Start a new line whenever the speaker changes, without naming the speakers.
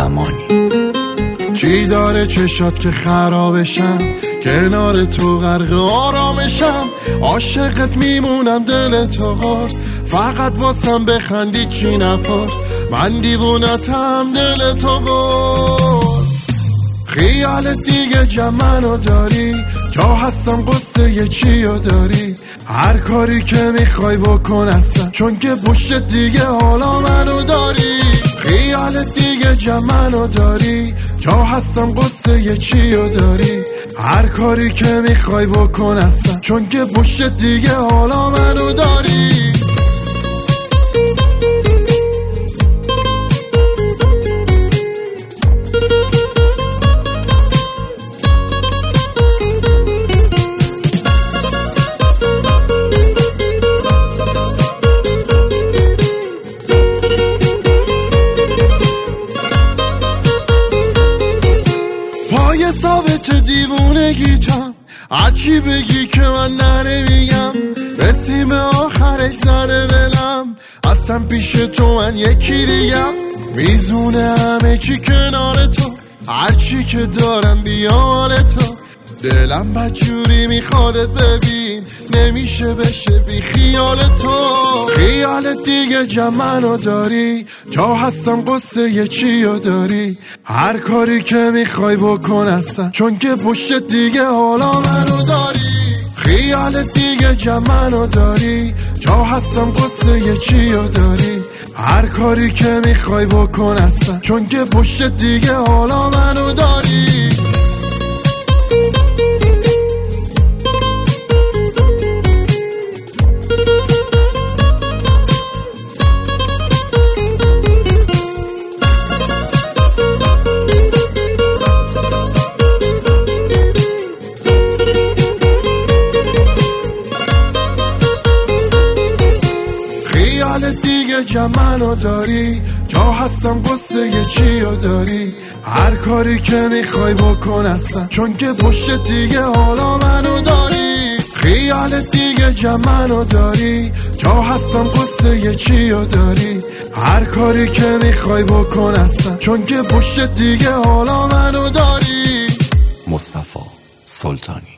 زمانی.
چی داره چشات که خرابشم، کنار تو غرق آرامشم، عاشقت میمونم دل تو قرص، فقط واسم بخندی چی نپرس، من دیوونتم دل تو قرص. خیالت دیگه جمعو داری، جا هستم قصه چیو داری، هر کاری که میخوای بکن اصلا، چون که پشت دیگه حالا منو داری. خیالت دیگه جمعو داری، جا هستم قصه چیو داری، هر کاری که میخوای بکن اصلا، چون که پشت دیگه حالا منو داری. پای ثابت دیوونگیتم، هرچی بگی که من نمیگم، رسیم آخرش زده دلم، اصلا پیش تو من یکی دیگم، میزونه همه چی کنار تو، هرچی که دارم بیال تو، دلم بدجوری میخوادت ببین، نمیشه بشه بی خیال تو. خیالت دیگه جمعو داری، جا هستم قصه چیو داری، هر کاری که میخوای بکن اصلا، چون که پشت دیگه حالا منو داری. خیالت دیگه جمعو داری، جا هستم قصه چیو داری، هر کاری که میخوای بکن اصلا، چون که پشت دیگه حالا منو داری. خیالت دیگه جمعو داری، جا هستم قصه چیو داری، هر کاری که میخوای بکن اصلا، چون که پشت دیگه حالا منو داری. خیالت دیگه جمعو داری، جا هستم قصه چیو داری، هر کاری که میخوای بکن اصلا، چون که پشت دیگه حالا منو داری.
مصطفی سلطانی.